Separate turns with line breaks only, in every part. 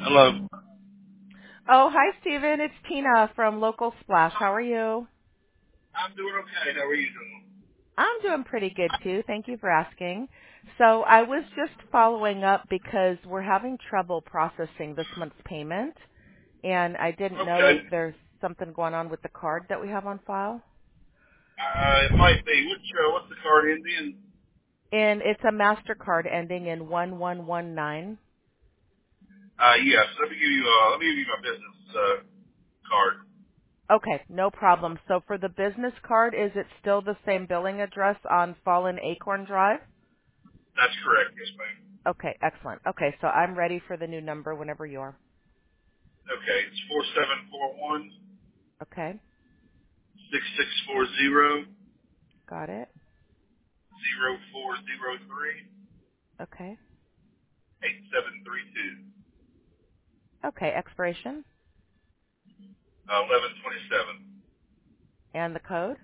Hello.
Oh, hi, Stephen. It's Tina from Local Splash. How are you?
I'm doing okay. How are you doing?
I'm doing pretty good, too. Thank you for asking. So I was just following up because we're having trouble processing this month's payment, and I didn't know
Okay.
if there's something going on with the card that we have on file.
It might be. What's the card ending?
And it's a MasterCard ending in 1119.
Yes. Let me give you my business card.
Okay, no problem. So for the business card, is it still the same billing address on Fallen Acorn Drive?
That's correct. Yes, ma'am.
Okay, excellent. Okay, so I'm ready for the new number whenever you are.
Okay. It's 4741
Okay,
6640
got it.
0403
Okay.
8732
Okay, expiration
1127
and the code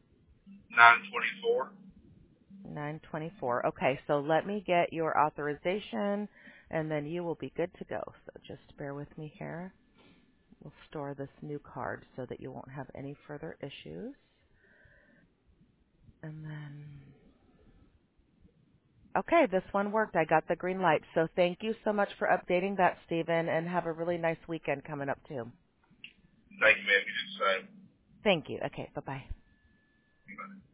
924.
924. Okay, so let me get your authorization and then you will be good to go. So just bear with me here. We'll store this new card so that you won't have any further issues. And then, okay, this one worked. I got the green light. So thank you so much for updating that, Stephen, and have a really nice weekend coming up too.
Thank you, ma'am. You did the same.
Thank you. Okay, bye-bye.